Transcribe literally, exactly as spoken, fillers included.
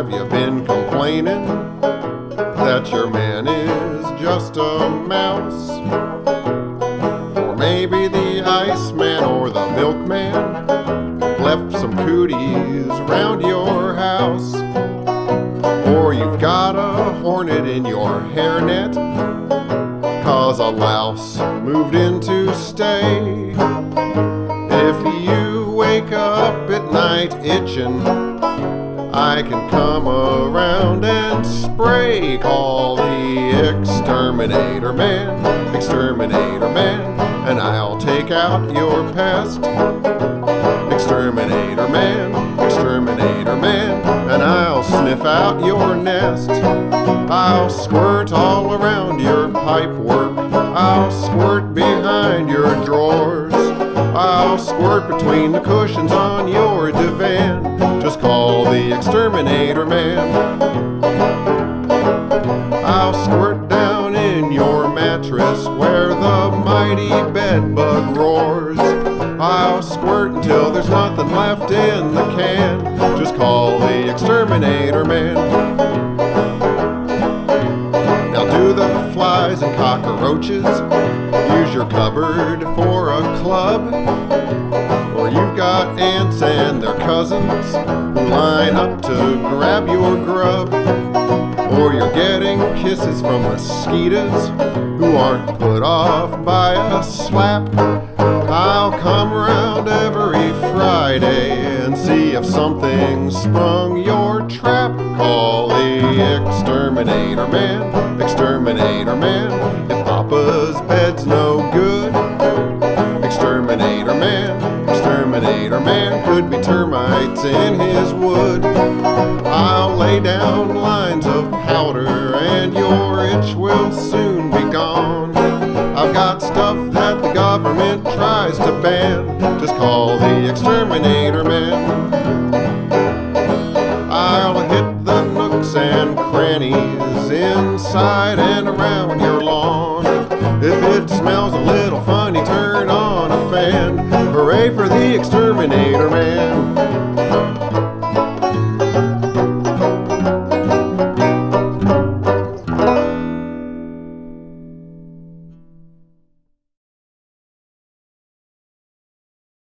Have you been complaining that your man is just a mouse? Or maybe the Iceman or the Milkman left some cooties around your house? Or you've got a hornet in your hairnet 'cause a louse moved in to stay. If you wake up at night itching, I can come around and spray. Call the exterminator man, exterminator man, and I'll take out your pest. Exterminator man, exterminator man, and I'll sniff out your nest. I'll squirt all around your pipe work, I'll squirt behind your drawers, I'll squirt between the cushions on your divan. Just call the exterminator man. I'll squirt down in your mattress where the mighty bedbug roars. I'll squirt until there's nothing left in the can. Just call the exterminator man. Now do the flies and cockroaches use your cupboard for a club? Or you've got ants and their cousins who line up to grab your grub? Or you're getting kisses from mosquitoes who aren't put off by a slap? I'll come around every Friday and see if something sprung your trap. Call the exterminator man, exterminator man, if Papa's bed's no good. Exterminator man, exterminator man, could be termites in his wood. I'll lay down lines of powder and your itch will soon be gone. I've got stuff that the government tries to ban. Just call the exterminator man. I'll hit the nooks and crannies inside and around your lawn. If it smells a little funny, turn on a fan. Hooray for the exterminator man.